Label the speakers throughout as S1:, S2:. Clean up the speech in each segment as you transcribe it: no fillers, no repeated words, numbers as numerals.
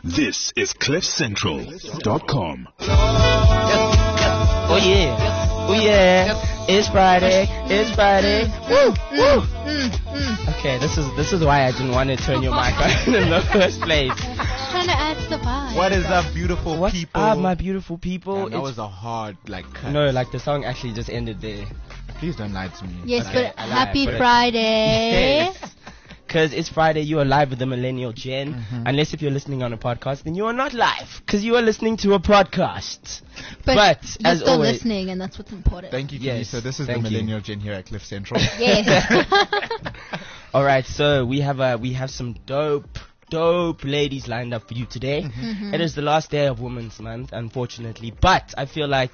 S1: This is CliffCentral.com.
S2: Oh yeah. Oh yeah. It's Friday. It's Friday. Woo. Woo. Okay, this is why I didn't want to turn your mic on in the first place.
S3: Trying to add to the vibe.
S4: What is up, beautiful people?
S2: What's up, my beautiful people?
S4: Yeah, that was a hard cut.
S2: No, like the song actually just ended there.
S4: Please don't lie to me.
S3: Yes, but
S2: I
S3: happy
S2: lied,
S3: Friday.
S2: Because it's Friday, you are live with the Millennial Gen. Unless if you're listening on a podcast, then you are not live. Because you are listening to a podcast. But
S3: you're
S2: as
S3: still
S2: always,
S3: listening, and that's what's important.
S4: Thank you,
S2: Yes,
S4: so this is the
S2: thank you.
S4: Millennial Gen here at Cliff Central.
S3: Yes.
S2: all right, so we have some dope ladies lined up for you today. It is the last day of Women's Month, unfortunately. But I feel like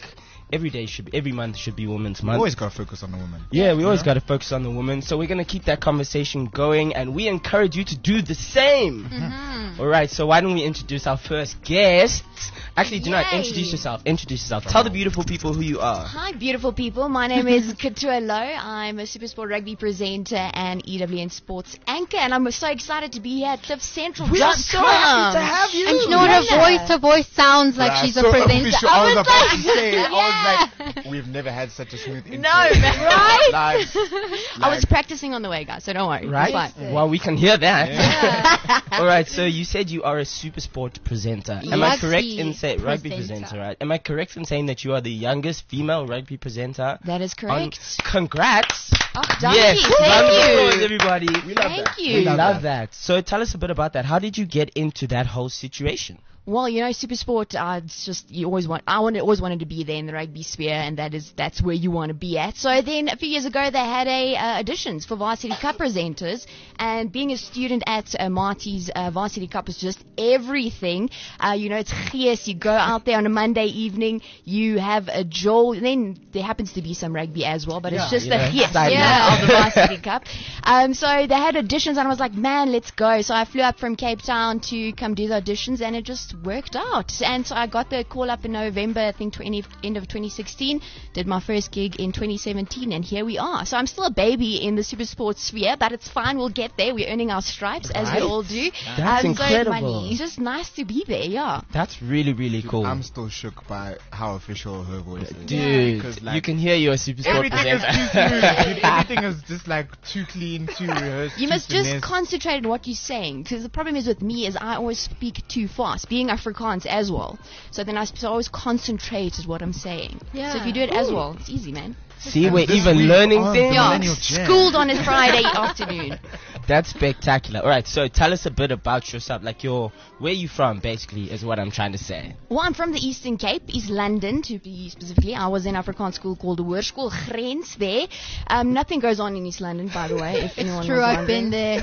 S2: every month should be Women's Month.
S4: Always gotta focus on the woman.
S2: Yeah, we always got to focus on the woman. So we're going to keep that conversation going, and we encourage you to do the same. All right, so why don't we introduce our first guest? Actually, do not
S3: Yay.
S2: introduce yourself. Introduce yourself. Tell the beautiful people who you are.
S5: Hi, beautiful people. My name is Katua Low. I'm a Supersport rugby presenter and EWN sports anchor, and I'm so excited to be here at CliffCentral.com.
S2: We are so happy to have you.
S3: And you know what, her voice sounds like she's a
S4: so
S3: presenter.
S4: official. I was about to say, I was like, we've never had such a smooth intro.
S5: right?
S4: Live.
S5: I was practicing on the way, guys, so don't worry.
S2: Right?
S5: It's fine.
S2: Well, we can hear that. All right, so you said you are a Supersport presenter. Am I correct in saying rugby presenter, right? Am I correct in saying that you are the youngest female rugby presenter?
S5: That is correct.
S2: Congrats.
S5: Oh,
S2: Yes,
S5: donkey,
S2: round of
S5: thank
S2: applause,
S5: you.
S2: everybody. We love
S5: Thank
S2: that.
S5: you.
S2: We love that. So tell us a bit about that. How did you get into that whole situation?
S5: Well, you know, Supersport, it's just, always wanted to be there in the rugby sphere, and that's where you want to be at. So then a few years ago, they had auditions for Varsity Cup presenters, and being a student at Marty's, Varsity Cup was just everything. It's gees. You go out there on a Monday evening, you have a jol, and then there happens to be some rugby as well, but it's just the gees of the Varsity Cup. So they had auditions, and I was like, man, let's go. So I flew up from Cape Town to come do the auditions, and it just worked out. And so I got the call up in November, I think end of 2016, did my first gig in 2017, and here we are. So I'm still a baby in the super sports sphere, but it's fine, we'll get there. We're earning our stripes, as we all do.
S2: That's incredible.
S5: So it's just nice to be there, yeah.
S2: That's really, really cool.
S4: I'm still shook by how official her voice is.
S2: Dude,
S4: 'Cause,
S2: you can hear you're a Supersport
S4: Everything is
S2: presenter.
S4: too smooth, dude. Everything is just like too clean, too rehearsed.
S5: You
S4: too
S5: must just
S4: finesse.
S5: concentrate on what you're saying, because the problem is with me is I always speak too fast, being Afrikaans as well. So then I always concentrate is what I'm saying.
S3: Yeah.
S5: So if you do it as well, it's easy, man.
S2: See,
S4: And
S2: we're
S4: this
S2: even
S4: week
S2: learning
S4: on
S2: things.
S4: the Millennial Gen.
S5: Schooled on a Friday afternoon.
S2: That's spectacular. All right, so tell us a bit about yourself. Like where you from, basically, is what I'm trying to say.
S5: Well, I'm from the Eastern Cape, East London to be specifically. I was in Afrikaans school called the Hoërskool Grens there. Nothing goes on in East London, by the way, if anyone
S3: True,
S5: was
S3: I've
S5: wondering.
S3: been there.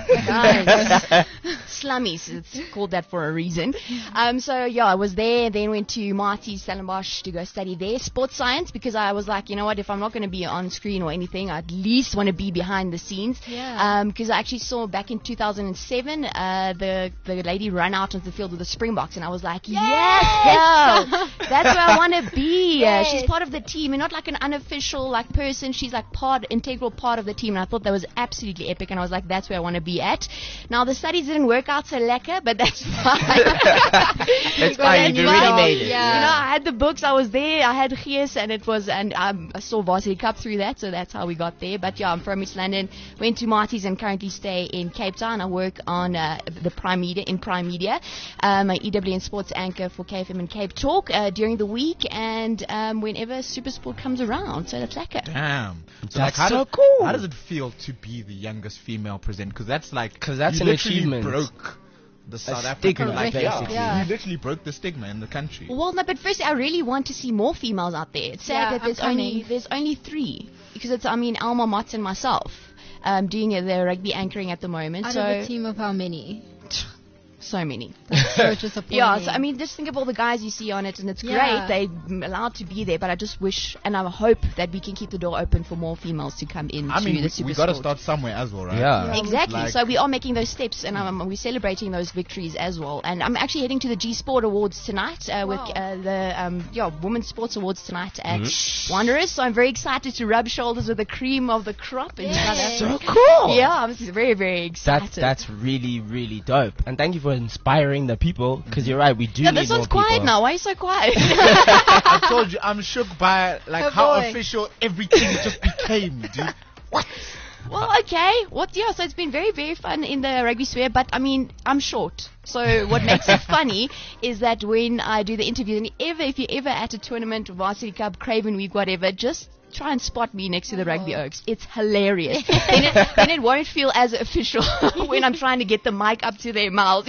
S5: Guys, slummies, it's called that for a reason. So yeah, I was there, then went to Marty's Stellenbosch to go study there, sports science, because I was like, you know what, if I'm not going to be on screen or anything, I at least want to be behind the scenes.
S3: Yeah.
S5: Because I actually saw back in 2007, the lady run out onto the field with the Springboks, and I was like, yes, girl, that's where I want to be. She's part of the team, and not like an unofficial person. She's like integral part of the team, and I thought that was absolutely epic, and I was like, that's where I want to be at. Now, the studies didn't work out so lekker, but that's fine.
S2: That's fine, you've already made it.
S3: Yeah.
S5: You know, I had the books, I was there, I had Gees, and I saw Varsity Cup through that, so that's how we got there. But yeah, I'm from East London, went to Marty's and currently stay in Cape Town. I work on the Prime Media, I'm an EWN sports anchor for KFM and Cape Talk during the week, and whenever Supersport comes around, so that's lekker.
S4: Damn. So
S2: That's
S4: how
S2: so
S4: does,
S2: cool.
S4: How does it feel to be the youngest female presenter? Because that's
S2: That's
S4: you
S2: an
S4: literally
S2: achievement.
S4: broke the South
S2: stigma,
S4: African
S2: basically.
S3: Yeah.
S4: You literally broke the stigma in the country.
S5: Well, no, but firstly, I really want to see more females out there. It's sad
S3: Yeah,
S5: that there's
S3: upcoming.
S5: only 3, because it's Alma Mott and myself doing the rugby anchoring at the moment.
S3: Out
S5: so
S3: of a team of how many?
S5: so many.
S3: So disappointing.
S5: Yeah, so I mean, just think of all the guys you see on it, and it's
S3: Yeah.
S5: great. They're allowed to be there, but I just wish, and I hope that we can keep the door open for more females to come in.
S4: I mean,
S5: the super
S4: we got to
S5: sport.
S4: start somewhere as well, right?
S2: Yeah.
S5: Exactly.
S4: Like-
S5: So we are making those steps, and we're celebrating those victories as well. And I'm actually heading to the G Sport Awards tonight with the Women's Sports Awards tonight at Wanderers. So I'm very excited to rub shoulders with the cream of the crop in South
S3: Yay.
S5: Africa.
S2: So cool.
S5: Yeah, I'm very, very excited.
S2: That's really, really dope. And thank you for for inspiring the people. Because you're right, we do
S5: Yeah,
S2: need
S5: this
S2: more
S5: one's quiet
S2: people.
S5: now. Why are you so quiet?
S4: I told you, I'm shook by like
S3: Oh,
S4: how
S3: boy.
S4: official everything just became, dude. What?
S5: Well, okay. Yeah, so it's been very, very fun in the rugby sphere, but I mean, I'm short. So what makes it funny is that when I do the interview, and if you're ever at a tournament, Varsity Cup, Craven Week, whatever, just try and spot me next to the Rugby Oaks. It's hilarious. then it won't feel as official when I'm trying to get the mic up to their mouths.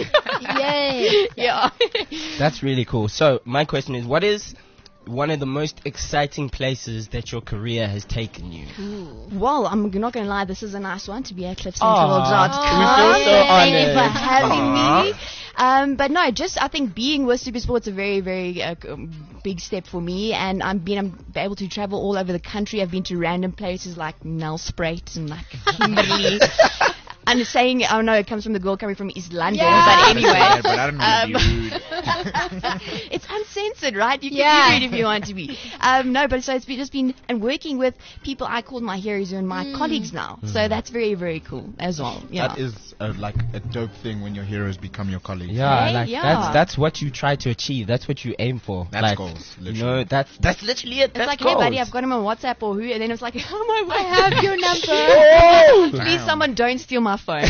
S3: Yay.
S5: Yeah.
S2: That's really cool. So my question is, what is one of the most exciting places that your career has taken you?
S5: Well, I'm not going to lie, this is a nice one to be at cliffcentral.com.
S2: we feel so
S5: Thank you for
S2: honored.
S5: having me. But no, just I think being with Supersport's a very, very big step for me, and I'm able to travel all over the country. I've been to random places like Nelspruit and like Kimberley. I'm saying, oh no, it comes from the girl coming from East London, but anyway.
S4: Yeah, but I don't know to be rude.
S5: It's uncensored, right? You can
S3: Yeah.
S5: be rude if you want to be. No, but so it's just been, and working with people I call my heroes and my colleagues now. So that's very, very cool as well. Yeah.
S4: That is like a dope thing when your heroes become your colleagues.
S2: Yeah,
S5: Hey,
S2: like
S5: yeah.
S2: that's what you try to achieve. That's what you aim for.
S4: That's
S2: like,
S4: goals,
S2: You
S4: literally.
S2: know, that's literally it.
S5: It's
S2: That's
S5: like,
S2: goals.
S5: hey buddy, I've got him on WhatsApp or who, and then it's like, oh my word.
S3: I have your number.
S5: Please, someone don't steal my phone.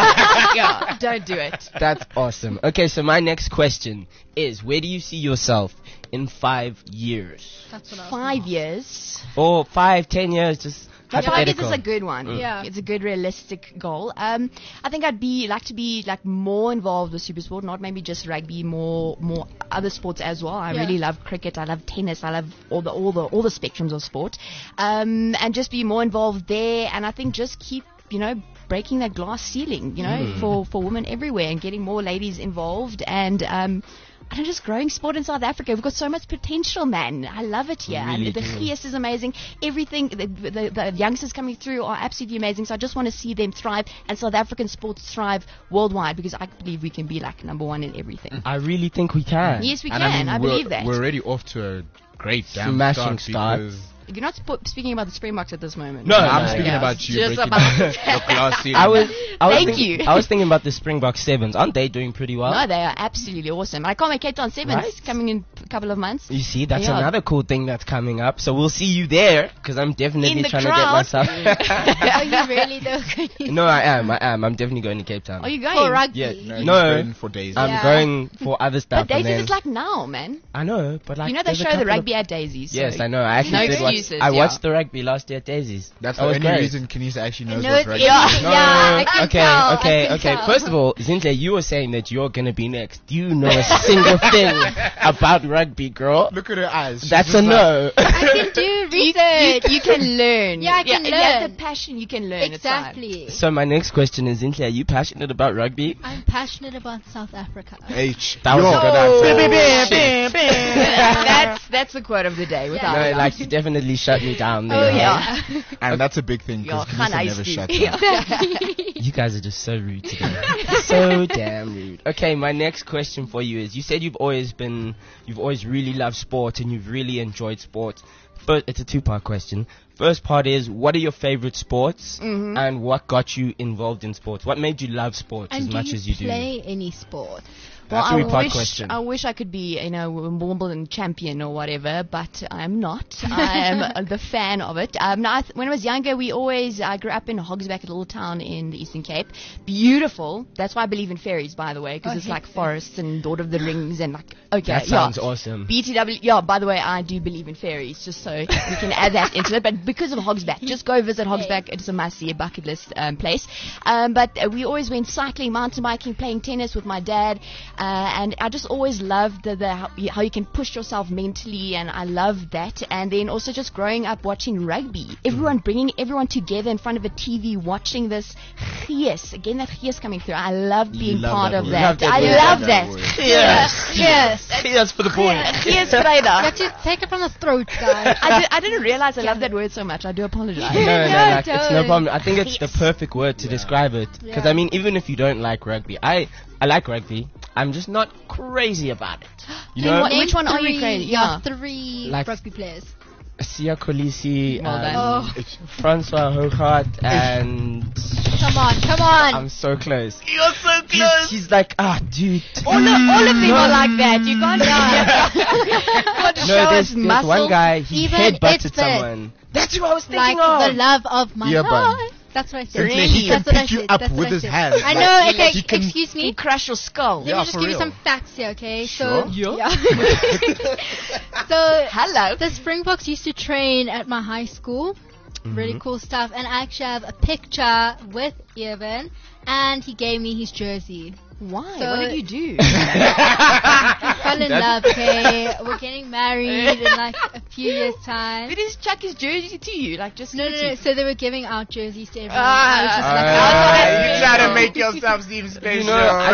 S5: Yeah, don't do it.
S2: That's awesome. Okay, so my next question is, where do you see yourself in 5 years?
S3: That's what I was
S5: 5 years.
S2: Or 5, 10 years, just
S5: 5 years
S2: hypothetical.
S5: is a good one.
S3: Yeah.
S5: It's a good realistic goal. I think I'd like to be like more involved with Supersport, not maybe just rugby, more other sports as well. I
S3: Yeah.
S5: really love cricket. I love tennis. I love all the spectrums of sport. And just be more involved there. And I think just keep, breaking that glass ceiling, for women everywhere and getting more ladies involved and just growing sport in South Africa. We've got so much potential, man. I love it here.
S2: Really
S5: And the
S2: do.
S5: GS is amazing. Everything, the youngsters coming through are absolutely amazing. So I just want to see them thrive and South African sports thrive worldwide because I believe we can be like number one in everything.
S2: I really think we can.
S5: Yes, we
S4: And
S5: can. I believe that.
S4: We're already off to a great damn
S2: Smashing
S4: start.
S2: start.
S4: Because
S5: You're not speaking about the Springboks at this moment.
S2: No,
S4: I'm
S2: no,
S4: speaking
S5: yeah.
S4: about you
S5: Just
S4: breaking
S5: about-
S4: your glass ceiling.
S2: I was
S5: Thank
S2: thinking,
S5: you.
S2: I was thinking about the Springbok Sevens. Aren't they doing pretty well?
S5: No, they are absolutely awesome. I can't make Cape Town Sevens
S2: Right?
S5: coming in a couple of months.
S2: You see, that's
S5: Yeah.
S2: another cool thing that's coming up. So we'll see you there, because I'm definitely
S5: In the
S2: trying
S5: crowd.
S2: to get myself.
S3: Are you really though?
S2: No, I am. I'm definitely going to Cape Town.
S5: Are you
S3: For
S5: going?
S3: rugby.
S2: Yeah,
S4: No,
S2: no,
S4: he's going for days.
S2: I'm
S3: Yeah.
S2: going for other stuff.
S5: But
S2: and
S5: Daisies
S2: then,
S5: is like now, man.
S2: I know, but like
S5: You know they
S2: there's a
S5: show the
S2: couple of-
S5: rugby at Daisies.
S2: Yes,
S5: so
S2: I know. I actually
S5: No
S2: did watch.
S5: excuses,
S2: I
S5: yeah.
S2: watched the rugby last year at Daisies.
S4: That's
S2: That
S4: the
S2: was
S4: only
S2: great.
S4: reason Kenisa actually knows
S3: No,
S4: what
S3: it's
S4: rugby
S5: yeah.
S4: is.
S2: No,
S3: Yeah, I can
S2: okay,
S3: tell, I
S2: okay,
S3: can
S2: okay.
S3: tell.
S2: First of all, Zinhle, you were saying that you're gonna be next. Do you know a single thing about rugby, girl?
S4: Look at her eyes. She's
S2: That's a
S4: just like,
S2: no.
S3: I can do research.
S5: You can learn.
S3: Yeah, I can
S5: If you have
S3: learn.
S5: the passion, you can learn. It's fine.
S3: Exactly.
S2: So my next question is, Zinhle, are you passionate about rugby?
S3: I'm passionate about South Africa.
S4: H.
S2: That was
S4: Yo.
S2: a good answer.
S5: That's the quote of the day. Without
S2: No,
S5: a doubt.
S2: like you definitely shut me down there.
S5: Oh
S2: huh?
S5: yeah.
S4: And that's a big thing
S5: Yeah,
S4: because
S5: Khan
S4: Kenisa
S5: Ice
S4: never
S5: Cube.
S4: shuts
S5: Yeah.
S4: up.
S2: You guys are just so rude today. So damn rude. Okay, my next question for you is, you said you've always really loved sport and you've really enjoyed sport. First, it's a two-part question. First part is, what are your favorite sports and what got you involved in sports? What made you love sports
S3: And
S2: as much
S3: do you
S2: as you do?
S3: play any sport?
S5: Well,
S2: That's a three-part question.
S5: I wish I could be, Wimbledon champion or whatever, but I'm not. I am the fan of it. When I was younger, I grew up in Hogsback, a little town in the Eastern Cape. Beautiful. That's why I believe in fairies, by the way, because it's like forests and Lord of the Rings and like, okay.
S2: That sounds awesome.
S5: BTW, yeah, by the way, I do believe in fairies, just so we can add that into it. But because of Hogsback, just go visit Hogsback. It's a must-see, a bucket list place. But we always went cycling, mountain biking, playing tennis with my dad. And I just always loved how you can push yourself mentally, and I loved that. And then also just growing up watching rugby. Bringing everyone together in front of a TV, watching this Gies. Again, that Gies coming through. I love being
S4: love
S5: part
S4: that
S5: of
S4: word.
S5: that.
S2: Love that
S5: I
S2: word.
S5: love
S4: Love
S5: that.
S4: that word.
S2: Yes.
S3: Yes.
S2: Yes, for the boy.
S5: Gies
S3: You
S5: Vrydag.
S3: have to take it from the throat, guys.
S5: I didn't realize I love that word so much. I do apologize.
S2: No, like, it's no
S3: don't.
S2: problem. I think it's the
S5: Yes.
S2: perfect word to describe it. Because,
S3: Yeah.
S2: I mean, even if you don't like rugby, I like rugby. I'm just not crazy about it. You
S5: Then
S2: know?
S5: what- Which one are you
S3: Three-
S5: crazy?
S3: Yeah,
S5: Yeah.
S3: three
S2: Like-
S3: rugby players.
S2: Sia Kolisi,
S5: Well done.
S3: Oh,
S2: Francois Hougaard, and
S3: come on.
S2: I'm so close.
S4: You're so close.
S2: He's like, dude.
S5: All of them are like that. You can't.
S2: No, there's one guy, he
S3: Even
S2: headbutted
S3: it's
S2: someone. That's who I was
S3: Like
S2: thinking of.
S3: the love of my
S4: Earbud.
S3: life. That's what I said.
S4: Really? He can
S3: That's what I
S4: pick you
S3: said.
S4: up
S3: That's what
S4: with
S3: I
S4: his
S3: said.
S4: hands.
S3: I
S4: Like,
S3: know. Okay,
S4: he can-
S3: excuse me.
S5: You crush your skull.
S3: Let
S4: Yeah,
S3: me just
S4: for
S3: give you
S4: real.
S3: some facts here, okay?
S4: Sure.
S3: So, yeah. So,
S5: Hello.
S3: the Springboks used to train at my high school. Really cool stuff. And I actually have a picture with Evan, and he gave me his jersey.
S5: Why?
S3: So-
S5: What did you do?
S3: Fell in love, okay? We're getting married in like a few years' time.
S5: Did he just chuck his jersey to you? Like just
S3: No. So they were giving out jerseys to everyone.
S5: Ah,
S3: I was just like,
S4: You try to make yourself seem special.
S2: You know,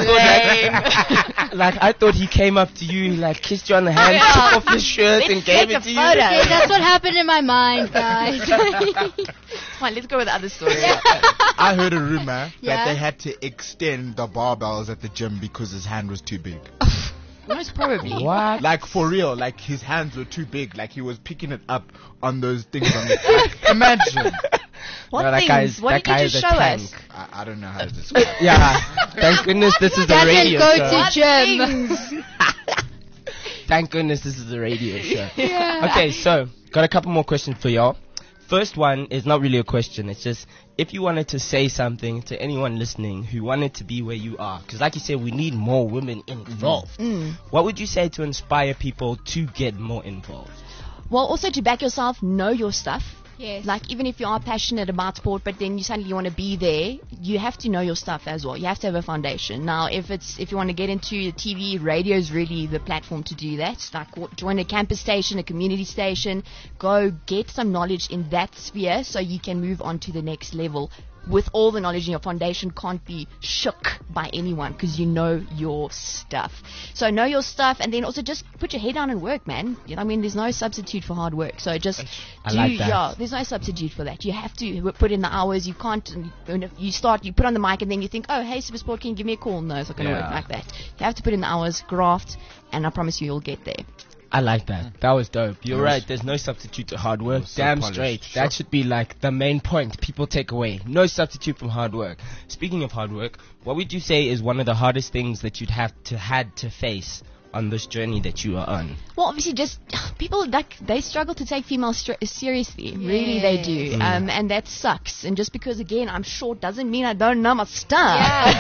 S2: I thought he came up to you, like kissed you on the hand, took off his shirt and gave
S5: take
S2: it
S5: a
S2: to
S5: photo.
S2: you.
S3: okay, that's what happened in my mind, guys.
S5: Fine, let's go with the other story.
S4: I heard a rumor
S3: Yeah?
S4: that they had to extend the barbells at the gym because his hand was too big.
S5: Most probably.
S2: What?
S4: Like for real, like his hands were too big. Like he was picking it up on those things on the like, imagine.
S5: What
S2: No, that
S5: things?
S2: guy's-
S5: What
S2: that
S5: did you
S2: guy
S5: just
S2: is a
S5: show
S2: tank.
S5: us?
S4: I don't know how to describe it.
S2: Yeah. Thank goodness this is a
S3: Doesn't
S2: radio
S3: go
S2: show.
S3: to gym.
S2: Thank goodness this is a radio show. Okay, so got a couple more questions for y'all. First one is not really a question. It's just if you wanted to say something to anyone listening who wanted to be where you are, because like you said, we need more women involved. What would you say to inspire people to get more involved?
S5: Well, also to back yourself, know your stuff.
S3: Yes.
S5: Like even if you are passionate about sport, but then you suddenly want to be there, you have to know your stuff as well. You have to have a foundation. Now, if you want to get into the TV, radio is really the platform to do that. Like join a campus station, a community station, go get some knowledge in that sphere so you can move on to the next level. With all the knowledge in your foundation can't be shook by anyone because you know your stuff. So know your stuff and then also just put your head down and work, man. You know, I mean, there's no substitute for hard work. So just
S2: I like that.
S5: yeah, there's no substitute for that. You have to put in the hours. You can't, you put on the mic and then you think, oh, hey, Supersport, can you give me a call? No, it's not going to
S2: Yeah.
S5: work like that. You have to put in the hours, graft, and I promise you, you'll get there.
S2: I like that. That was dope. You're right. There's no substitute to hard work.
S4: So
S2: Damn
S4: polished.
S2: straight.
S4: Sure.
S2: That should be like the main point people take away. No substitute from hard work. Speaking of hard work, what would you say is one of the hardest things that you'd had to face on this journey that you are on?
S5: Well, obviously, just people they struggle to take females seriously. Really, they do, and that sucks. And just because again I'm short doesn't mean I don't know my stuff.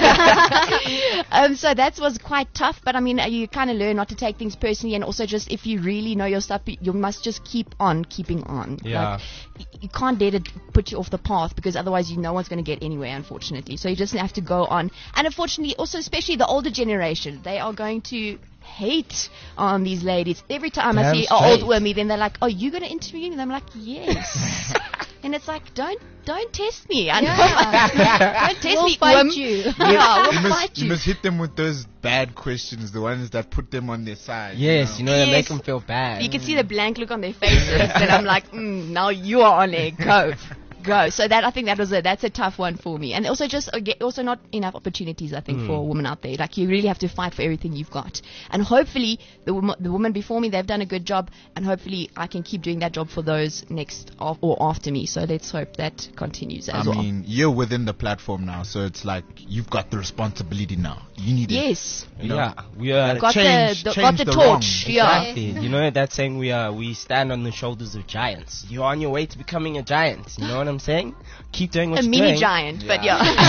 S5: So that was quite tough. But I mean, you kind of learn not to take things personally, and also just if you really know your stuff, you must just keep on keeping on.
S2: Yeah.
S5: Like, you can't let it put you off the path because otherwise no one's going to get anywhere, unfortunately. So you just have to go on. And unfortunately, also especially the older generation, they are going to hate on these ladies. Every time I
S2: Damn
S5: see an old
S2: straight.
S5: woman, then they're like, "Oh, you gonna interview me?" And I'm like, "Yes." And it's like, don't test me. I know. Don't test
S3: We'll
S5: me.
S3: fight
S5: Wim.
S3: you.
S5: Yeah, we'll
S4: You
S5: fight
S4: must, you must hit them with those bad questions, the ones that put them on their side.
S2: Yes, they make
S5: Yes.
S2: them feel bad.
S5: You can see the blank look on their faces, and I'm like, now you are on it. Go. So I think that's a tough one for me, and also just also not enough opportunities I think for women out there. Like you really have to fight for everything you've got, and hopefully the woman before me, they've done a good job, and hopefully I can keep doing that job for those next or after me. So let's hope that continues as
S4: I
S5: well.
S4: mean, you're within the platform now, so it's like you've got the responsibility now. You need
S5: Yes,
S4: it. You know?
S2: Yeah, we are.
S5: got
S4: change
S5: the
S4: the
S5: torch.
S4: wrongs.
S5: Yeah.
S2: Exactly. You know that saying, we stand on the shoulders of giants. You're on your way to becoming a giant. You know what I'm saying? Keep doing what
S5: A
S2: you're
S5: mini
S2: doing.
S5: giant, but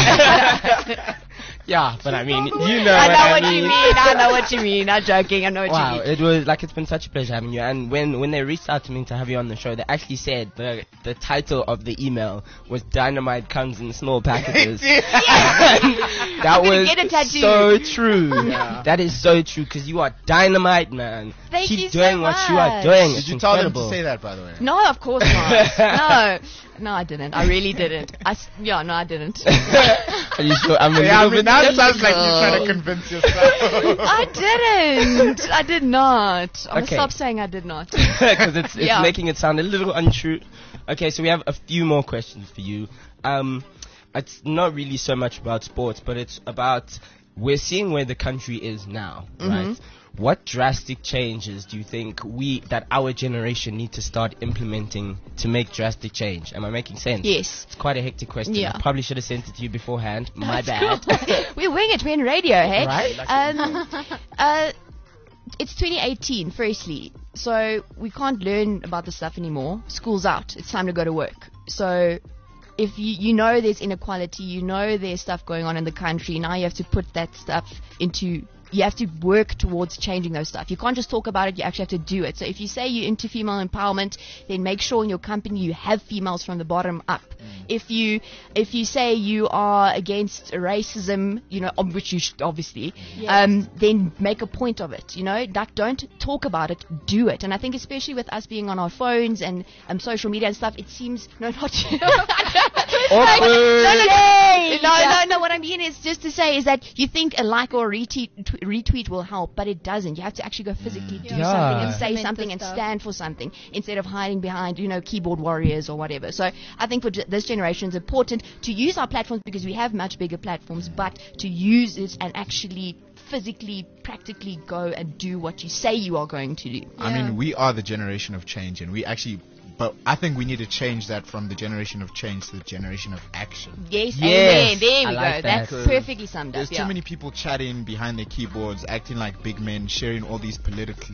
S5: yeah.
S2: Yeah, but I mean, you know
S5: I know
S2: what
S5: what you mean. I know what you mean. I'm joking. I know what
S2: Wow,
S5: you mean.
S2: it was like it's been such a pleasure having you. And when they reached out to me to have you on the show, they actually said the title of the email was "Dynamite comes in small packages." That
S5: I'm gonna
S2: was
S5: get a tattoo.
S2: so true. That is so true because you are dynamite, man.
S5: Thank
S2: Keep
S5: you so
S2: doing what you are
S5: much.
S2: doing.
S4: Did
S2: It's
S4: you tell them
S2: incredible.
S4: to say that, by the way?
S5: No, of course not. No, I didn't. I really didn't. No, I didn't.
S2: Are you sure? I'm a
S4: Yeah, I
S2: little
S4: mean,
S2: bit
S4: now it sounds like
S2: skeptical.
S4: you're trying to convince yourself.
S5: I didn't. I did not. I'm gonna
S2: Okay.
S5: stop saying I did not.
S2: Because it's
S5: Yeah.
S2: making it sound a little untrue. Okay, so we have a few more questions for you. It's not really so much about sports, but it's about we're seeing where the country is now, right? what drastic changes do you think that our generation need to start implementing to make drastic change? Am I making sense?
S5: Yes.
S2: It's quite a hectic question.
S5: Yeah.
S2: I probably should have sent it to you beforehand. My bad.
S5: We're wing it. We're in radio, hey?
S2: Right?
S5: It's 2018, firstly. So we can't learn about this stuff anymore. School's out. It's time to go to work. So if you know there's inequality, you know there's stuff going on in the country, now you have to put that stuff you have to work towards changing those stuff. You can't just talk about it, you actually have to do it. So if you say you're into female empowerment, then make sure in your company you have females from the bottom up. If you say you are against racism, which you should obviously, then make a point of it. Like, don't talk about it, do it. And I think especially with us being on our phones and social media and stuff, it seems no. What I mean is just to say is that you think a like or a retweet will help, but it doesn't. You have to actually go physically do something and say something and stand for something instead of hiding behind, keyboard warriors or whatever. So I think for this generation it's important to use our platforms because we have much bigger platforms, but to use it and actually physically, practically go and do what you say you are going to do.
S4: I mean, we are the generation of change, and but I think we need to change that from the generation of change to the generation of action.
S5: Yes.
S2: Yes.
S5: There we
S2: I
S5: go.
S2: like that.
S5: That's perfectly summed up.
S4: There's too many people chatting behind their keyboards, acting like big men, sharing all these political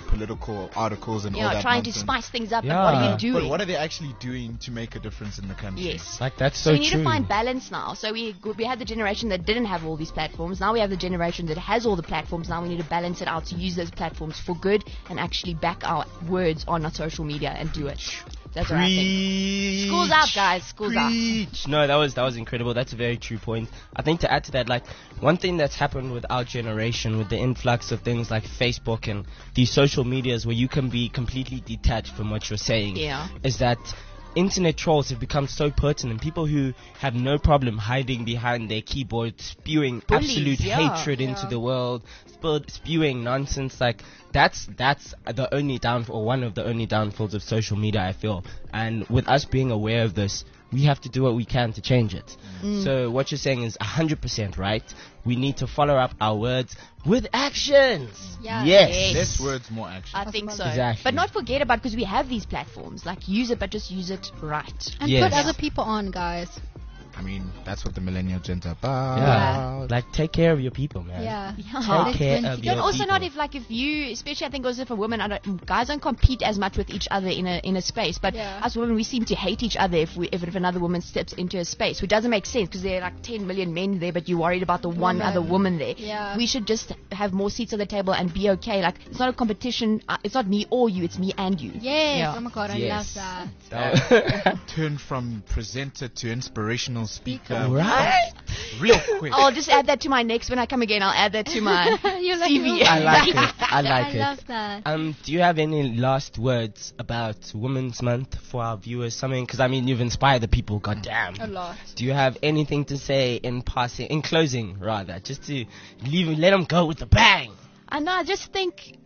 S4: articles and all that
S5: trying
S4: nonsense.
S5: to spice things up.
S2: Yeah.
S5: But what are you doing?
S4: But what are they actually doing to make a difference in the country?
S5: Yes.
S2: Like, that's
S5: So
S2: so
S5: we need
S2: true.
S5: to find balance now. So we had the generation that didn't have all these platforms. Now we have the generation that has all the platforms. Now we need to balance it out to use those platforms for good and actually back our words on our social media and do it. That's what I think. School's out, guys. School's out.
S2: No, that was incredible. That's a very true point. I think to add to that, like, one thing that's happened with our generation, with the influx of things like Facebook and these social medias where you can be completely detached from what you're saying, is that internet trolls have become so pertinent. People who have no problem hiding behind their keyboard, spewing absolute hatred into the world, spewing nonsense. Like, that's the only downfall, one of the only downfalls of social media, I feel. And with us being aware of this, we have to do what we can to change it. So what you're saying is 100% right. We need to follow up our words with actions.
S3: Yeah.
S2: Yes.
S4: Less words, more action.
S5: I think so.
S2: Exactly.
S5: But not forget about, because we have these platforms. Like, use it, but just use it right.
S3: And
S2: Yes.
S3: put other people on, guys.
S4: I mean, that's what the millennial gen's about.
S2: Yeah. Like, take care of your people, man.
S3: Yeah.
S2: Take care of your
S5: But also
S2: people.
S5: not if you, especially I think also for women, guys don't compete as much with each other in a space. But us women, we seem to hate each other if another woman steps into a space, which doesn't make sense because there are like 10 million men there, but you're worried about the one other woman there.
S3: Yeah.
S5: We should just have more seats at the table and be okay. Like, it's not a competition. It's not me or you. It's me and you.
S3: Yes.
S5: Yeah.
S3: Oh my God, I
S2: Yes.
S3: love that.
S4: Turn from presenter to inspirational speaker.
S2: Right?
S4: Real quick.
S5: I'll just add that to my next, when I come again, I'll add that to my
S3: You're like,
S5: CV.
S2: I like it. I like
S3: I
S2: it.
S3: love that.
S2: Do you have any last words about Women's Month for our viewers? Something, because I mean, you've inspired the people. Goddamn.
S3: A lot.
S2: Do you have anything to say in passing, in closing, rather, just to let them go with the bang?
S5: And I just think,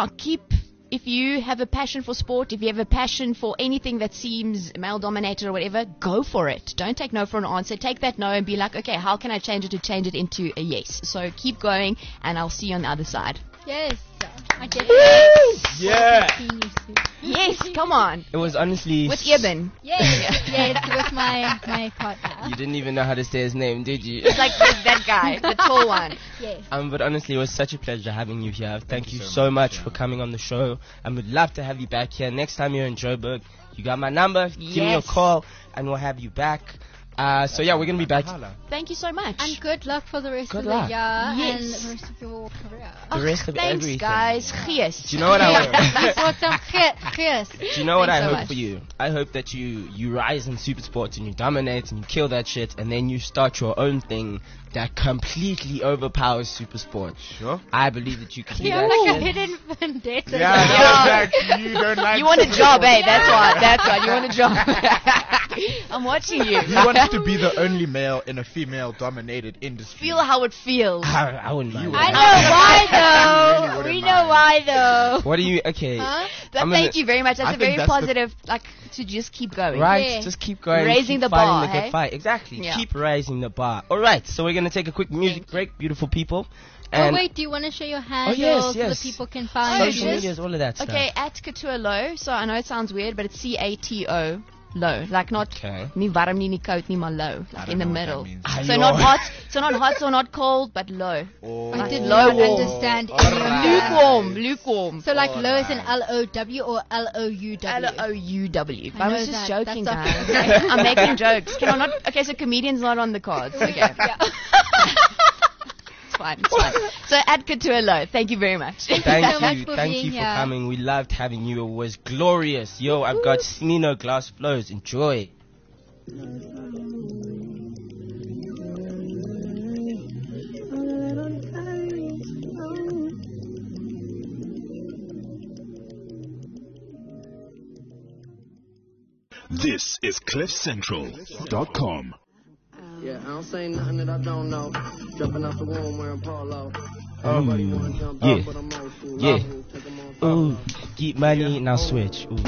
S5: if you have a passion for sport, if you have a passion for anything that seems male-dominated or whatever, go for it. Don't take no for an answer. Take that no and be like, okay, how can I change it to change it into a yes? So keep going, and I'll see you on the other side.
S3: Yes. I definitely.
S2: Yeah.
S5: Yes, come on.
S2: It was honestly.
S5: With Eben.
S3: Yes, with my partner.
S2: You didn't even know how to say his name, did you?
S5: It's like that guy, the tall one.
S3: Yes.
S2: But honestly, it was such a pleasure having you here. Thank you so much for coming on the show. I would love to have you back here. Next time you're in Joburg, you got my number. Give me a call, and we'll have you back. So yeah, we're gonna be back.
S5: Thank you so much.
S3: And good luck for the rest
S2: Good
S3: of
S2: luck.
S3: the year
S5: Yes.
S3: and the rest of your career.
S2: The rest of
S5: Thanks,
S2: everything.
S5: guys. Yes.
S2: Do you know what I
S3: For some yes.
S2: Do you know what I
S5: Thanks so
S2: hope
S5: much.
S2: for you? I hope that you rise in super sports and you dominate and you kill that shit, and then you start your own thing that completely overpowers super sport.
S4: Sure.
S2: I believe that you can do
S3: You're
S2: that
S3: like a
S2: shit.
S3: hidden vendetta.
S4: Exactly. You don't like.
S5: You want a job, eh? That's why. That's why. You want a job. I'm watching you.
S4: He wants to be the only male in a female-dominated industry.
S5: Feel how it feels.
S2: I wouldn't mind.
S3: I
S2: that.
S3: know why though. We know why though.
S2: What do you? Okay.
S3: Huh?
S2: I'm
S5: Thank
S2: gonna-
S5: you very much. That's
S4: I
S5: a
S4: think
S5: very
S4: that's the-
S5: positive, to just keep going.
S2: Right,
S3: Yeah.
S2: just keep going.
S5: Raising
S2: keep
S5: the
S2: fighting
S5: bar,
S2: the good
S5: hey?
S2: fight. Exactly.
S5: Yeah.
S2: Keep raising the bar. All right, so we're gonna take a quick music break, beautiful people.
S3: Oh, wait, do you want to share your handle
S2: yes.
S3: so that people can find
S2: social
S3: you?
S2: medias, all of that stuff.
S5: Okay, at Couture Low. So I know it sounds weird, but it's CATO low. Like not
S2: Okay.
S5: ni warm ni koud ni maar low.
S4: I
S5: Like
S4: don't
S5: in the
S4: know what
S5: middle.
S4: that means.
S2: Ah,
S5: So
S2: yo.
S5: not hot, so not cold, but low.
S4: Oh.
S3: I did
S5: Low
S3: not
S5: warm.
S3: understand any of that.
S5: Lukewarm.
S3: So like low is an
S4: Alright.
S3: L-O-W or L-O-U-W?
S5: L-O-U-W.
S3: I
S5: I was
S3: know
S5: just
S3: that.
S5: joking,
S3: That's
S5: guys. I'm making jokes. Can I not? Okay, so comedians not on the cards. Okay. It's fine. So at Couture Low, thank you very much.
S3: so
S2: Thank
S3: much
S2: you.
S3: for
S2: Thank
S3: being
S2: you for
S3: here.
S2: coming. We loved having you. It was glorious. Yo, I've got Smino Glass Flows. Enjoy.
S1: This is CliffCentral.com.
S6: Yeah, I don't say nothing that I don't know. Jumping out the womb wearing polo. Everybody wanna jump
S2: yeah.
S6: out, but I'm old school.
S2: Yeah.
S6: Take 'em on
S2: Ooh,
S6: follow.
S2: get money, now switch. Ooh.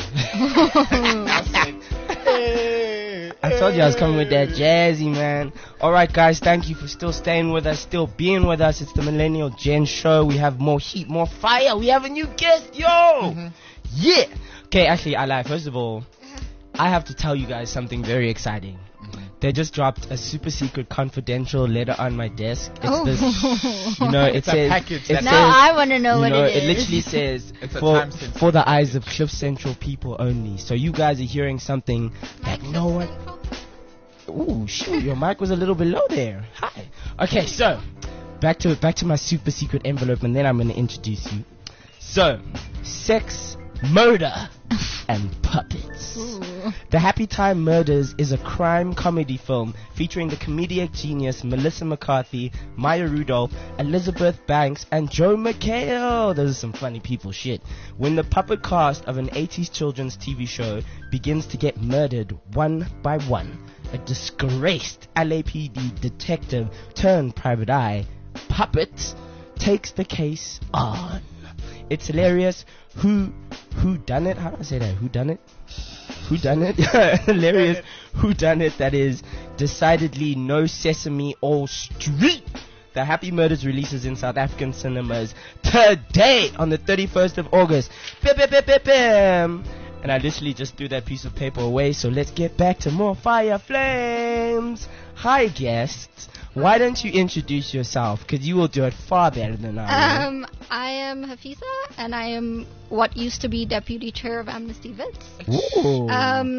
S2: I told you I was coming with that jazzy, man. Alright, guys, thank you for still staying with us, still being with us. It's the Millennial Gen Show. We have more heat, more fire. We have a new guest, yo! Yeah! Okay, actually, I lie. First of all, I have to tell you guys something very exciting. They just dropped a super secret confidential letter on my desk. It's this, you know, it
S4: It's a
S2: says,
S4: package
S2: it
S4: that-
S2: says,
S3: Now I want to know
S2: you
S3: what
S2: know,
S3: it is.
S2: it literally says
S4: It's a
S2: for,
S4: time sensitive.
S2: for the eyes of Cliff Central people only. So you guys are hearing something that no one. Ooh, shoot, your mic was a little bit low there. Hi. Okay, so back to my super secret envelope, and then I'm gonna introduce you. So, sex, murder, and puppets. The Happy Time Murders is a crime comedy film featuring the comedic genius Melissa McCarthy, Maya Rudolph, Elizabeth Banks, and Joe McHale. Those are some funny people, shit. When the puppet cast of an 80s children's TV show begins to get murdered one by one, a disgraced LAPD detective turned private eye, Puppet, takes the case on. It's hilarious. Who done it? How do I say that? Who done it? Who done it? Hilarious. Who done it? That is decidedly no sesame all street. The Happy Murders releases in South African cinemas today on the 31st of August. Bim, bim, bim, bim, bim. And I literally just threw that piece of paper away. So let's get back to more fire flames. Hi, guests. Why don't you introduce yourself? Because you will do it far better than I will.
S7: I am Hafiza, and I am what used to be deputy chair of Amnesty Wits.
S2: Ooh.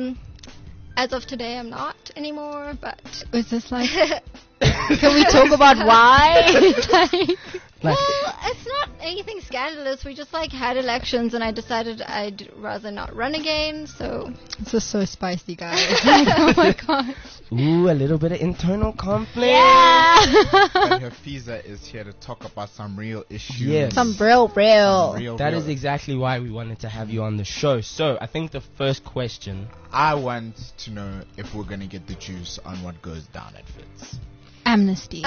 S7: As of today, I'm not anymore, but
S3: Is this like... Can we talk about why?
S2: Like-
S7: well, it's not anything scandalous. We just had elections, and I decided I'd rather not run again. So
S3: This is so spicy, guys. Oh my god.
S2: Ooh, a little bit of internal conflict.
S4: And Hafiza is here to talk about some real issues.
S2: Yes.
S3: Some real.
S2: That is exactly why we wanted to have you on the show. So, I think the first question...
S4: I want to know if we're going to get the juice on what goes down at Fitz.
S3: Amnesty.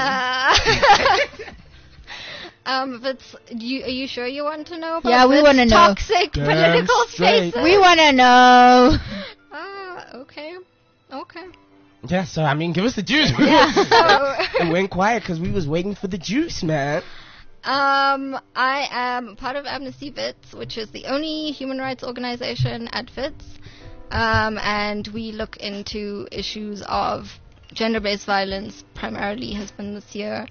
S7: Wits, are you sure you want to know about
S3: Yeah, we
S7: Wits'
S3: wanna know.
S7: toxic
S2: Damn
S7: political
S2: straight.
S7: spaces?
S3: We want to know.
S7: Okay.
S2: Yeah, so, I mean, give us the juice.
S7: So,
S2: It went quiet because we was waiting for the juice, man.
S7: I am part of Amnesty Wits, which is the only human rights organization at Wits, and we look into issues of gender-based violence, primarily has been this year.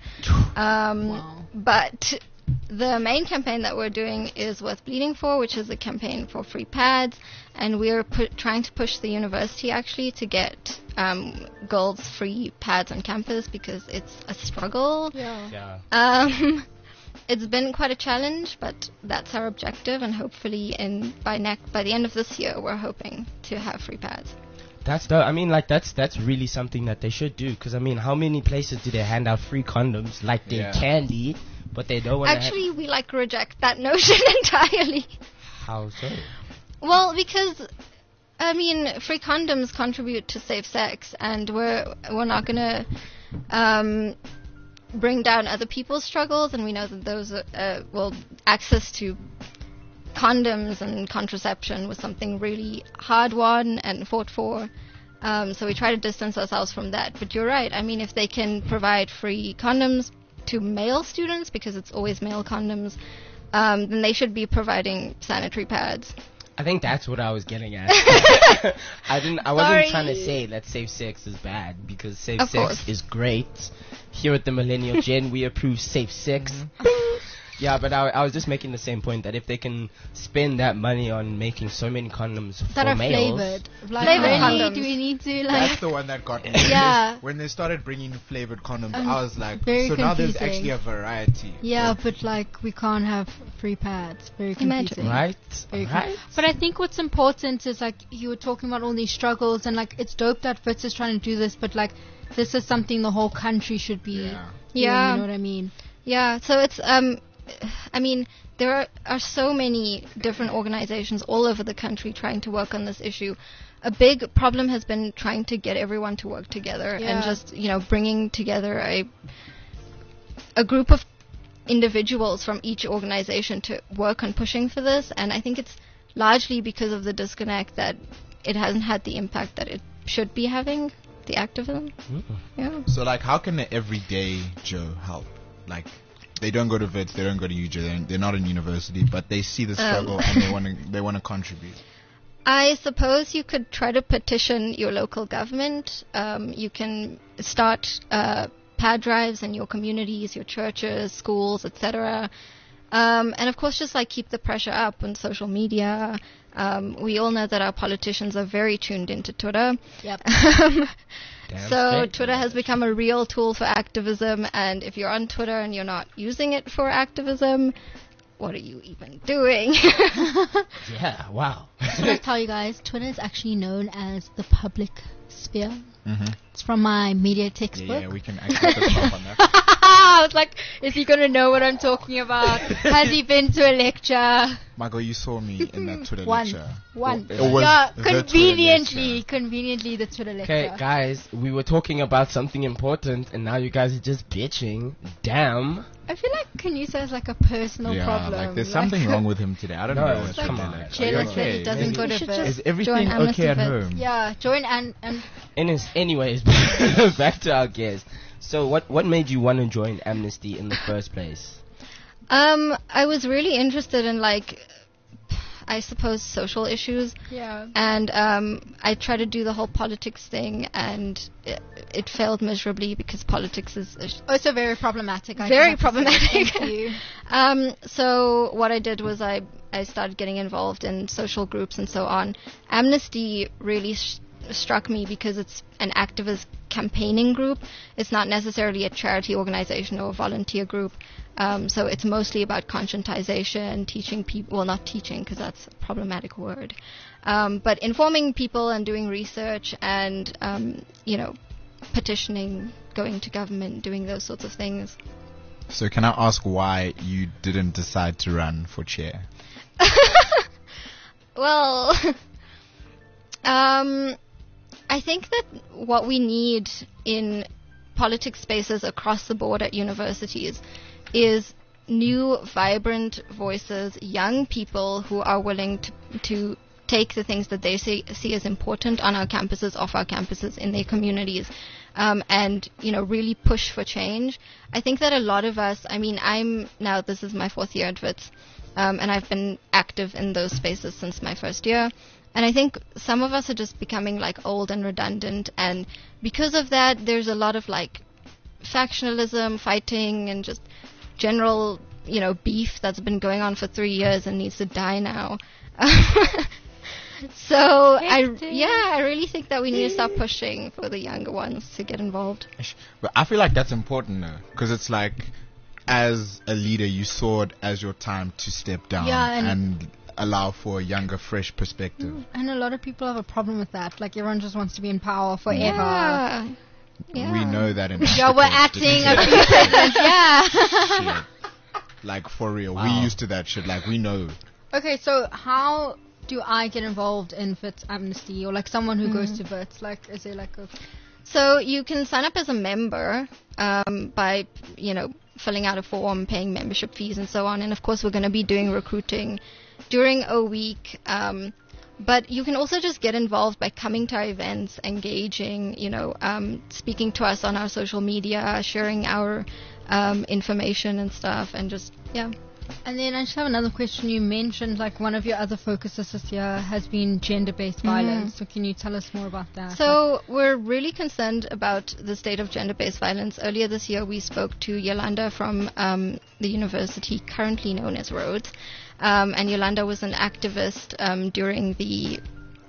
S7: But the main campaign that we're doing is Worth Bleeding For, which is a campaign for free pads, and we're trying to push the university actually to get girls free pads on campus because it's a struggle.
S2: Yeah.
S7: It's been quite a challenge, but that's our objective, and hopefully by the end of this year, we're hoping to have free pads.
S2: That's dope. I mean, that's really something that they should do. Because, I mean, how many places do they hand out free condoms like they're candy, but they don't want to
S7: Actually, we reject that notion entirely.
S2: How so?
S7: Well, because free condoms contribute to safe sex, and we're not gonna bring down other people's struggles, and we know that those access to condoms and contraception was something really hard won and fought for. So we try to distance ourselves from that. But you're right. I mean, if they can provide free condoms to male students, because it's always male condoms, then they should be providing sanitary pads.
S2: I think that's what I was getting at. I wasn't
S7: Sorry.
S2: trying to say that safe sex is bad, because safe
S7: Of
S2: sex
S7: course.
S2: is great. Here at the Millennial Gen, we approve safe sex. Yeah, but I was just making the same point that if they can spend that money on making so many condoms
S3: That
S2: for
S3: are
S2: males,
S3: flavored. Like,
S7: Flavored
S3: really,
S7: condoms.
S3: do we need to
S4: That's
S3: like?
S4: the one that got me.
S3: Yeah.
S4: When they started bringing flavored condoms,
S3: Um,
S4: I was like,
S3: very
S4: so now there's
S3: confusing.
S4: actually a variety.
S3: Yeah, but like we can't have free pads. Very
S7: Imagine.
S3: confusing.
S2: right?
S3: Very
S2: Right?
S3: But I think what's important is like you were talking about all these struggles, and like it's dope that Fitz is trying to do this, but like this is something the whole country should be
S4: Yeah.
S3: doing,
S7: Yeah.
S3: you know what I mean?
S7: Yeah, so it's I mean, there are so many different organizations all over the country trying to work on this issue. A big problem has been trying to get everyone to work together and
S3: Yeah.
S7: just, bringing together a group of individuals from each organization to work on pushing for this. And I think it's largely because of the disconnect that it hasn't had the impact that it should be having, the activism. Yeah.
S4: So, like, how can the everyday Joe help? Like, they don't go to VITS, they don't go to UJ, they're not in university, but they see the struggle and they want to contribute.
S7: I suppose you could try to petition your local government. You can start pad drives in your communities, your churches, schools, etc. And of course, just like keep the pressure up on social media. We all know that our politicians are very tuned into Twitter.
S3: Yep.
S2: Damn
S7: So
S2: straight.
S7: Twitter has become a real tool for activism, and if you're on Twitter and you're not using it for activism, what are you even doing?
S2: Yeah, wow.
S3: So let's tell you guys, Twitter is actually known as the public sphere.
S4: Mm-hmm.
S3: It's from my media textbook.
S4: Yeah, we can actually put stuff on that.
S3: I was like, is he gonna know what I'm talking about? Has he been to a lecture?
S4: Michael, you saw me in that Twitter
S3: Once.
S4: lecture.
S3: Once.
S4: It was
S3: Yeah,
S4: the Twitter
S3: conveniently the Twitter lecture.
S2: Okay, guys, we were talking about something important, and now you guys are just bitching. Damn.
S3: I feel like Kanisa is like a personal
S4: Yeah,
S3: problem.
S4: like there's something wrong with him today. I don't
S2: No,
S4: know
S2: it's
S4: what's
S2: come
S4: going
S2: on.
S4: on.
S3: Jealous that he doesn't go to
S7: should
S3: VIT.
S7: just
S4: Is everything
S7: join
S4: okay at
S7: Amnesty
S4: home?
S3: Yeah, join and
S2: Anyways, back to our guest. So, what made you want to join Amnesty in the first place?
S7: I was really interested in, I suppose, social issues.
S3: yeah.
S7: And I tried to do the whole politics thing, and it failed miserably because politics is
S3: Also very problematic. I
S7: very
S3: have to say.
S7: problematic.
S3: Thank you.
S7: So what I did was I started getting involved in social groups and so on. Amnesty really struck me because it's an activist campaigning group. It's not necessarily a charity organization or a volunteer group. So it's mostly about conscientization, teaching people, well, not teaching because that's a problematic word, but informing people and doing research and, petitioning, going to government, doing those sorts of things.
S4: So can I ask why you didn't decide to run for chair?
S7: Well, I think that what we need in politics spaces across the board at universities is new, vibrant voices, young people who are willing to take the things that they see as important on our campuses, off our campuses, in their communities, and, really push for change. I think that a lot of us, this is my 4th year at WITS, and I've been active in those spaces since my first year. And I think some of us are just becoming old and redundant, and because of that, there's a lot of factionalism, fighting, and just general, beef that's been going on for 3 years and needs to die now. So I really think that we need to start pushing for the younger ones to get involved.
S4: But I feel like that's important though, because it's like, as a leader, you saw it as your time to step down
S3: Yeah,
S4: and allow for a younger, fresh perspective.
S3: And a lot of people have a problem with that. Like everyone just wants to be in power forever.
S7: Yeah.
S4: We know that in
S3: Yeah, we're
S4: Africa,
S3: acting
S4: didn't
S3: a
S4: we?
S3: few presidents. Yeah.
S4: Shit. Like, for real,
S2: Wow.
S4: we used to that shit. Like, we know.
S3: Okay, so how do I get involved in VITS Amnesty, or someone who goes to VITS? Is there a
S7: So you can sign up as a member by, filling out a form, paying membership fees, and so on. And of course, we're going to be doing recruiting during a week. But you can also just get involved by coming to our events, engaging, speaking to us on our social media, sharing our information and stuff, and just
S3: And then I just have another question. You mentioned like one of your other focuses this year has been gender-based violence. So can you tell us more about that?
S7: So we're really concerned about the state of gender-based violence. Earlier this year, we spoke to Yolanda from the university currently known as Rhodes. And Yolanda was an activist during the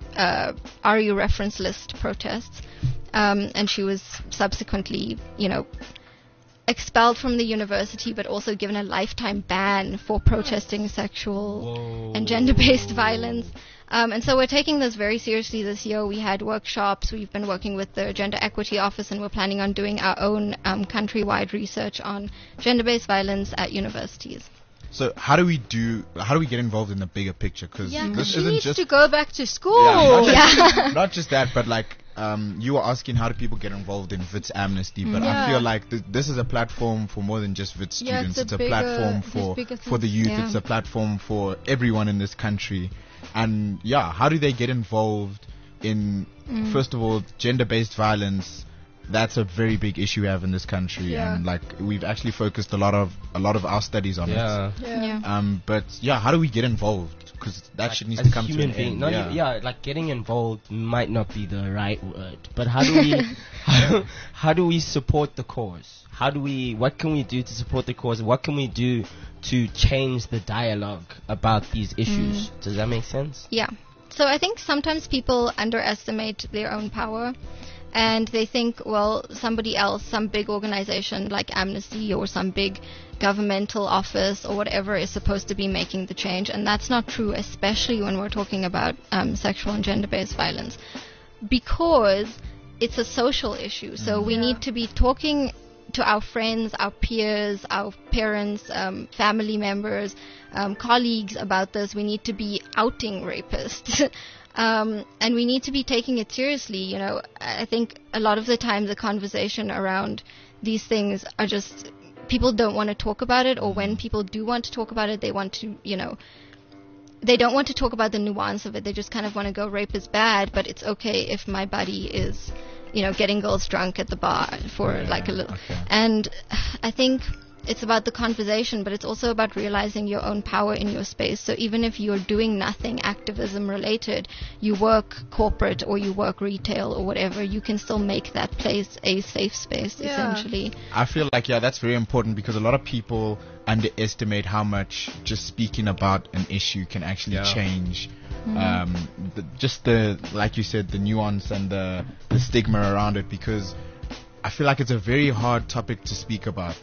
S7: RU reference list protests. And she was subsequently, expelled from the university, but also given a lifetime ban for protesting sexual and gender-based violence. And so we're taking this very seriously this year. We had workshops. We've been working with the Gender Equity Office, and we're planning on doing our own countrywide research on gender-based violence at universities.
S4: So how do we get involved in the bigger picture? Because this
S3: she
S4: isn't
S3: needs
S4: just
S3: to go back to school.
S4: not just that, but like you were asking how do people get involved in Wits Amnesty, but I feel like this is a platform for more than just Wits students. It's a platform for the youth. It's a platform for everyone in this country. And how do they get involved in first of all gender-based violence? That's a very big issue we have in this country, and like we've actually focused a lot of our studies on it. But how do we get involved? Because that shit needs to come to an end.
S2: Like getting involved might not be the right word, but how do we how do we support the cause? What can we do to support the cause? What can we do to change the dialogue about these issues? Does that make sense?
S7: Yeah. So I think sometimes people underestimate their own power. And they think, well, somebody else, some big organization like Amnesty or some big governmental office or whatever is supposed to be making the change. And that's not true, especially when we're talking about sexual and gender-based violence, because it's a social issue. So we need to be talking to our friends, our peers, our parents, family members, colleagues about this. We need to be outing rapists. And we need to be taking it seriously. I think a lot of the time the conversation around these things are just people don't want to talk about it, or when people do want to talk about it, they want to, they don't want to talk about the nuance of it. They just kind of want to go rape is bad, but it's okay if my buddy is, getting girls drunk at the bar for a little. Okay. And I think it's about the conversation, but it's also about realizing your own power in your space. So even if you're doing nothing activism related, you work corporate or you work retail or whatever, you can still make that place a safe space, essentially.
S4: I feel like, that's very important, because a lot of people underestimate how much just speaking about an issue can actually change. Like you said, the nuance and the stigma around it, because I feel like it's a very hard topic to speak about.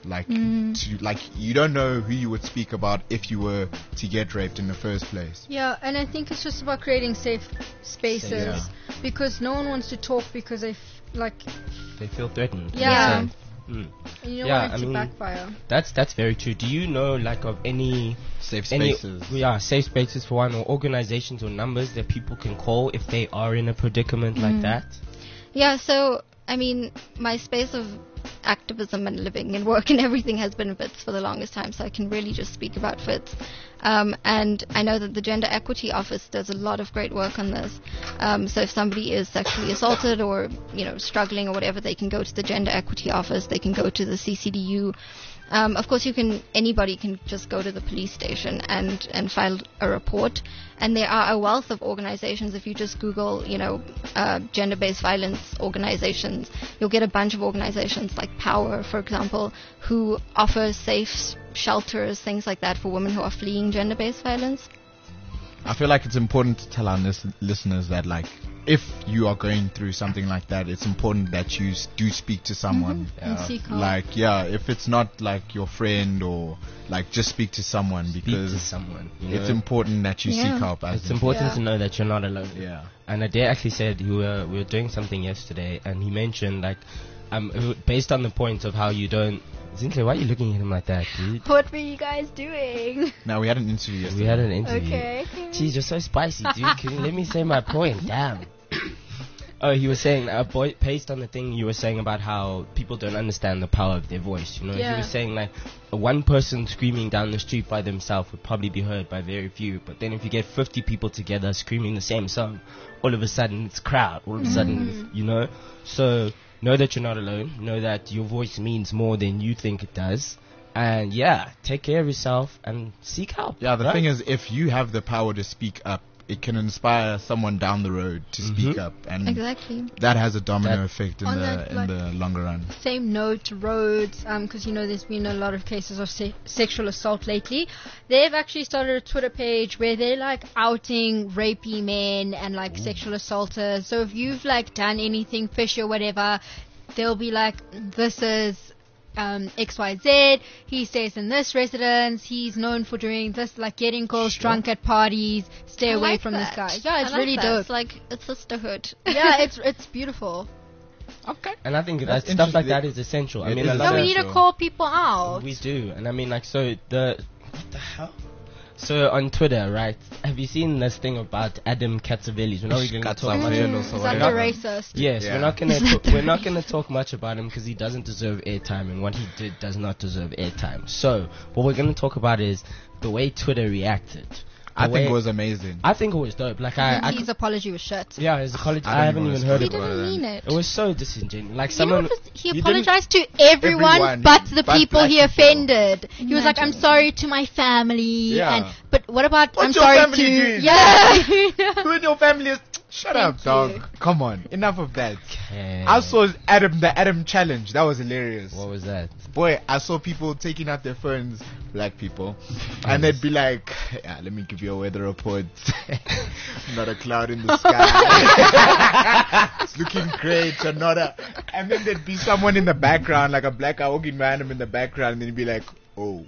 S4: You don't know who you would speak about if you were to get raped in the first place.
S3: Yeah, and I think it's just about creating safe spaces, because no one wants to talk because they
S2: feel threatened.
S3: Yeah. And you don't want it to backfire.
S2: That's very true. Do you know of any
S4: safe spaces?
S2: Safe spaces for one, or organizations or numbers that people can call if they are in a predicament like that?
S7: Yeah, so my space of activism and living and work and everything has been Wits for the longest time, so I can really just speak about Wits. And I know that the Gender Equity Office does a lot of great work on this. So if somebody is sexually assaulted or, struggling or whatever, they can go to the Gender Equity Office, they can go to the CCDU. Of course, anybody can just go to the police station and file a report. And there are a wealth of organizations. If you just Google, gender-based violence organizations, you'll get a bunch of organizations like Power, for example, who offer safe shelters, things like that, for women who are fleeing gender-based violence.
S4: I feel like it's important to tell our listeners that, if you are going through something like that, it's important that you do speak to someone.
S3: And seek help.
S4: If it's not your friend, or just speak to someone, because it's important that you seek help.
S2: It's important to know that you're not alone.
S4: Yeah.
S2: And Adair actually said we were doing something yesterday, and he mentioned based on the point of how you don't. Zintle, why are you looking at him like that, dude?
S3: What were you guys doing?
S4: No, we had an interview yesterday.
S3: Okay.
S2: Jeez, you're so spicy, dude. Can you let me say my point? Damn. He was saying, based on the thing you were saying about how people don't understand the power of their voice, He was saying, one person screaming down the street by themselves would probably be heard by very few. But then if you get 50 people together screaming the same song, all of a sudden it's a crowd. All of a sudden, So know that you're not alone. Know that your voice means more than you think it does. And yeah, take care of yourself and seek help.
S4: Yeah, the thing is, if you have the power to speak up, it can inspire someone down the road to speak up, and that has a domino effect in the longer run.
S3: Same note, Rhodes, because there's been a lot of cases of sexual assault lately. They've actually started a Twitter page where they're like outing rapey men and like sexual assaulters. So if you've like done anything fishy or whatever, they'll be like, this is XYZ, he stays in this residence, he's known for doing this, like getting girls drunk at parties, stay away from this guy. Yeah, it's really dope.
S7: It's like a sisterhood.
S3: Yeah, it's beautiful.
S2: Okay. And I think that stuff like that is essential. I mean,
S3: we need to call people out.
S2: We do. And I mean, like, so what the hell? So on Twitter, right? Have you seen this thing about Adam Katsavelis? We're not really going to talk about him.
S3: Is that the racist?
S2: Yes, we're not going to talk much about him because he doesn't deserve airtime, and what he did does not deserve airtime. So what we're going to talk about is the way Twitter reacted.
S4: I think it was amazing.
S2: I think it was dope. Like
S3: his apology was shit.
S2: Yeah, his apology. I haven't even heard it.
S7: He didn't mean it.
S2: It was so disingenuous. Like someone.
S3: He apologized to everyone but the people he offended. He was like, "I'm sorry to my family."
S4: Yeah.
S3: But what about
S4: What's
S3: I'm
S4: your
S3: sorry
S4: family
S3: to?
S4: doing?
S3: Yeah.
S4: Who in your family is? Shut up, dog.
S3: you.
S4: Come on. Enough of that.
S2: Okay.
S4: I saw the Adam challenge. That was hilarious.
S2: What was that?
S4: Boy, I saw people taking out their phones, black people, and they'd be like, yeah, let me give you a weather report. Not a cloud in the sky. It's looking great. And then there'd be someone in the background, like a black guy walking random in the background, and then he'd be like, oh.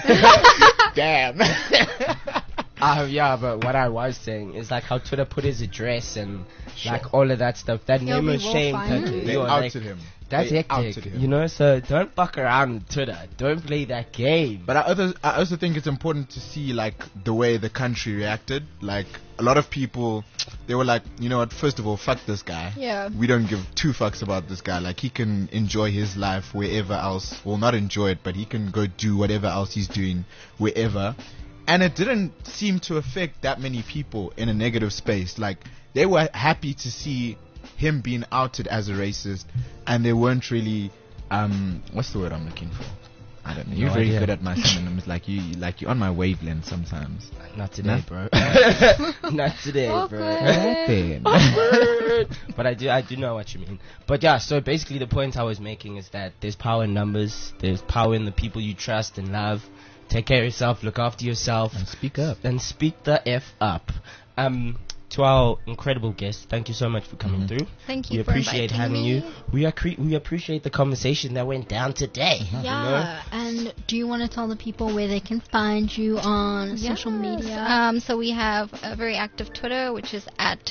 S4: Damn.
S2: Yeah, but what I was saying is like how Twitter put his address and like all of that stuff. That name was shame.
S4: They outed him.
S2: That's hectic, so don't fuck around with Twitter. Don't play that game.
S4: But I also think it's important to see like the way the country reacted. Like a lot of people, they were like, you know what? First of all, fuck this guy.
S3: Yeah.
S4: We don't give two fucks about this guy. Like he can enjoy his life wherever else. Well, not enjoy it, but he can go do whatever else he's doing wherever. And it didn't seem to affect that many people in a negative space. Like they were happy to see him being outed as a racist, and they weren't really what's the word I'm looking for? I don't know. You're very good at my synonyms. Like you're on my wavelength sometimes.
S2: Not today, bro. Not today,
S3: Awkward.
S2: bro. But I do know what you mean. But yeah, so basically the point I was making is that there's power in numbers. There's power in the people you trust and love. Take care of yourself. Look after yourself.
S4: And speak up.
S2: And speak the F up. To our incredible guest, thank you so much for coming through.
S7: Thank you.
S2: We appreciate having you. We appreciate the conversation that went down today.
S3: Yeah. And do you want to tell the people where they can find you on social media?
S7: So we have a very active Twitter, which is at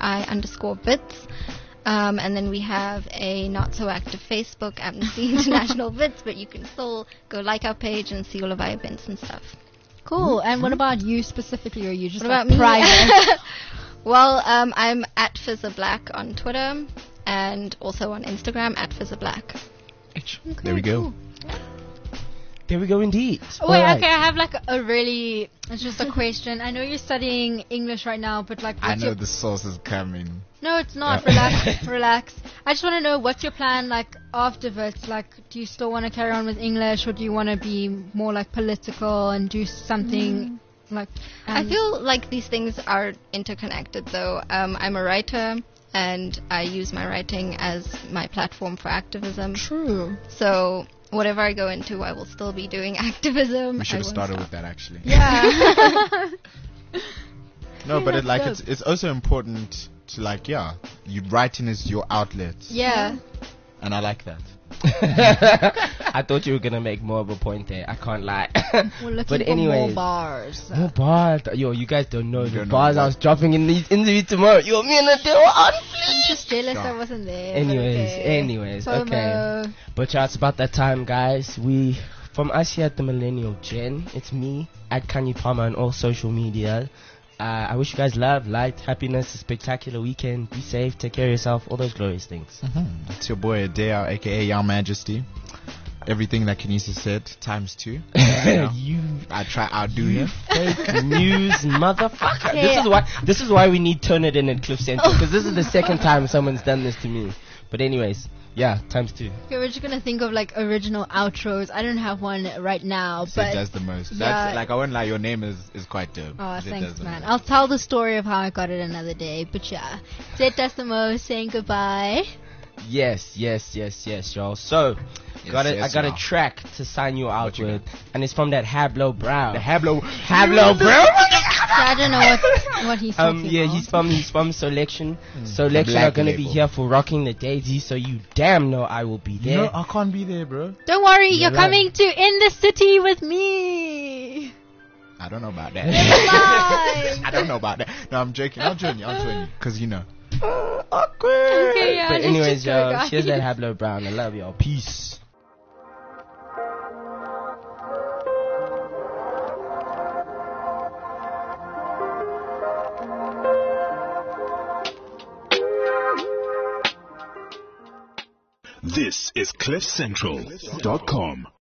S7: AI_Wits. And then we have a not so active Facebook, Amnesty International Wits, but you can still go like our page and see all of our events and stuff.
S3: Cool. And what about you specifically? Or are you just
S7: What about
S3: like
S7: me?
S3: private?
S7: Well, I'm at FizzaBlack on Twitter and also on Instagram at FizzaBlack.
S4: There we go.
S2: There we go indeed.
S3: Oh, wait, okay, I have like it's just a question. I know you're studying English right now, but like,
S4: I know the sauce is coming.
S3: No, it's not. Relax. I just want to know, what's your plan like after Wits? Like, do you still want to carry on with English, or do you want to be more like political and do something like...
S7: I feel like these things are interconnected though. I'm a writer and I use my writing as my platform for activism.
S3: True.
S7: So whatever I go into, I will still be doing activism.
S4: We should have started with that actually.
S3: Yeah.
S4: No, but it's also important to you writing is your outlet.
S3: Yeah.
S4: And I like that.
S2: I thought you were gonna make more of a point there. I can't lie.
S3: We're looking
S2: but
S3: for
S2: anyways,
S3: more bars.
S2: More bars. Yo, you guys don't know the bars I was dropping in these interviews tomorrow. Yo, me and they were on fleek.
S3: I'm just jealous I wasn't there.
S2: Anyways, okay. But yeah, it's about that time, guys. From us here at the Millennial Gen, it's me at Kanye Palmer on all social media. I wish you guys love, light, happiness, a spectacular weekend. Be safe, take care of yourself, all those glorious things.
S4: It's your boy Adeo, aka Your Majesty. Everything that Kenisa said times 2. I'll do you.
S2: Fake news, motherfucker. Okay. This is why we need Turn It In at Cliff Central, because this is the second time someone's done this to me. But anyways, Yeah, times 2.
S3: Okay, we're just gonna think of like original outros. I don't have one right now,
S4: Zed
S3: but
S4: does the most.
S3: yeah.
S4: That's like, I won't lie, your name is quite dope.
S3: Oh,
S4: Zed
S3: thanks,
S4: does the
S3: man.
S4: most.
S3: I'll tell the story of how I got it another day. But yeah, Zed does the most. Saying goodbye.
S2: Yes, y'all. So, I got a track to sign you out with, and it's from that Hablo Brown.
S4: The Hablo
S2: Brown.
S3: I don't know what he's talking about.
S2: He's from Selection. Selection are gonna be here for Rocking the Daisy, so you damn know I will be there.
S4: No, I can't be there, bro.
S3: Don't worry, you're coming to In the City with me.
S4: I don't know about that.
S3: Live.
S4: I don't know about that. No, I'm joking. I'll join you, because you know.
S2: Awkward.
S3: Okay, yeah,
S2: but anyways, y'all,
S3: guys.
S2: cheers that Hablo Brown. I love y'all. Peace.
S1: This is CliffCentral.com.